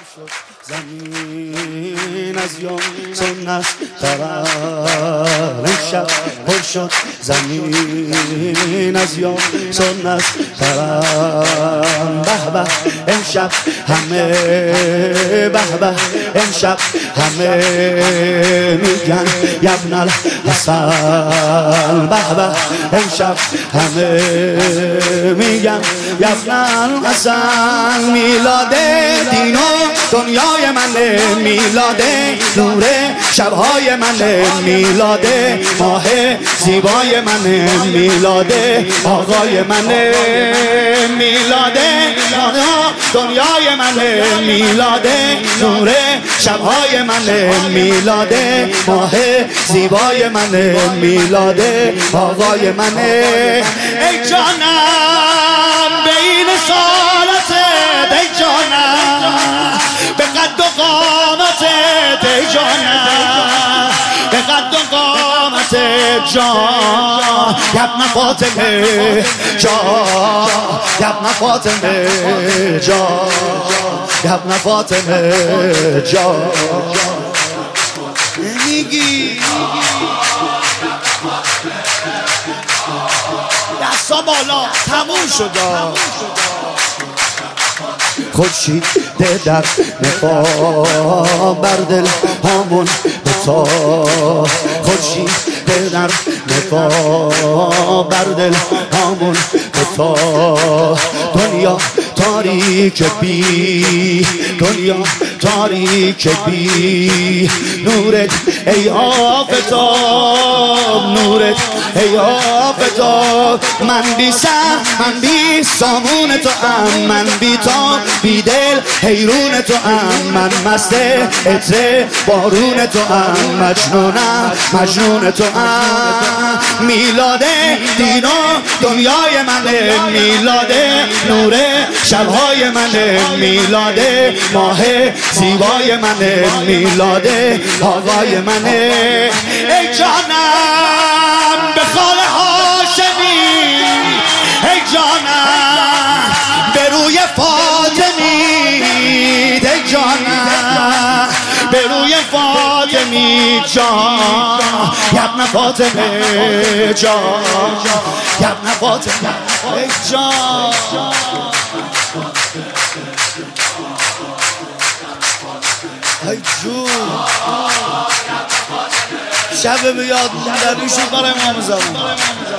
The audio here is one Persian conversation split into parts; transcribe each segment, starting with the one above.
زمین از یوم سنت تران امشب پر شد زمین از یوم سنت تران به به امشب همه به به امشب همه میگن یبن الحسن به به امشب همه میگن یبن الحسن میلاد دین و دنیای منه میلاد نور شبهای منه میلاد ماه زیبای منه میلاد آقای منه میلاد دنیای منه میلاد نور شبهای منه میلاد ماه زیبای منه میلاد آقای منه ای جانم بین سالتت ای جانم به قد و قامتت ای جانم به قد و قامتت جان یبن فاطمه جان یبن فاطمه جان یبن فاطمه جان میگی دستا بالا تموم شد خورشید در نقاب بر دل هامون بتا خورشید در نقاب بر دل هامون بتا دنیا تاریک بی دنیا تاریک بی نورت ای آفتاب نورت ای آفتاب من بی سر من بی سامون تو ام من بی تا بی دل حیرون تو ام من مست عطر بارون تو ام مجنونم مجنون تو ام میلاد دین و دنیای منه میلاد نور شبهای منه میلاد ماه زیبای منه میلاد آقای منه ای جانم به خاله هاشمی ای جانم به روی فاطمی ای جانم به روی فاطمی جان یبن فاطمه جان یبن فاطمه ای جان ای جون شب به یاد موندنیشون برای امام زمان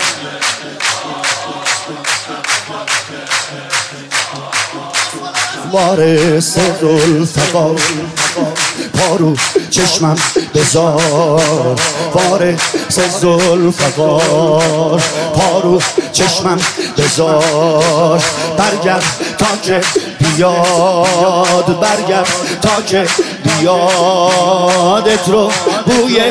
وارث ذوالفقار پارو چشمم بزار وارث ذوالفقار پارو چشمم بزار برگرد تا که بیاد برگرد تا که بیادت رو بوی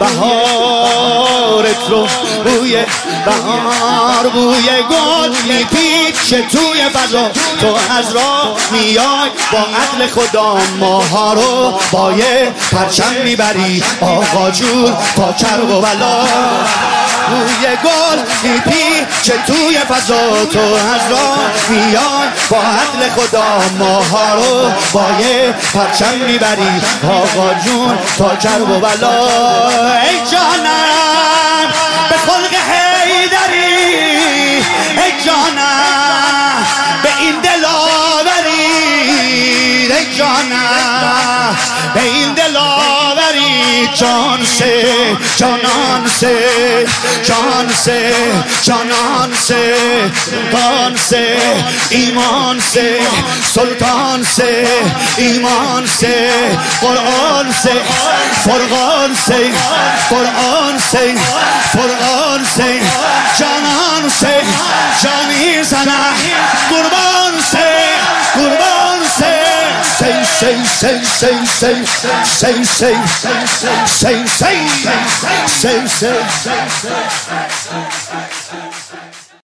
بهارت رو بوی بهار بوی گل میپیچه توی فضا تو از راه میای با عدل خدا ماها رو با یه پرچم میبری آقا جون تا کرب و بلا بوی گل میپیچه توی فضا تو از راه میای با عدل خدا ماها رو با یه پرچم میبری آقا جون تا کرب و بلا ای جانم به خلق حیدری ای جانم به این دلاوری ای جانم به این دلاوری جان سے جانان سے جان سے جانان سے سلطان سے ایمان سے سلطان سے ایمان سے قرآن سے فرقان سے قرآن سے فرقان سے جانان سے جانی سنا قربان سے قربان سے say say say say say say say say say say say say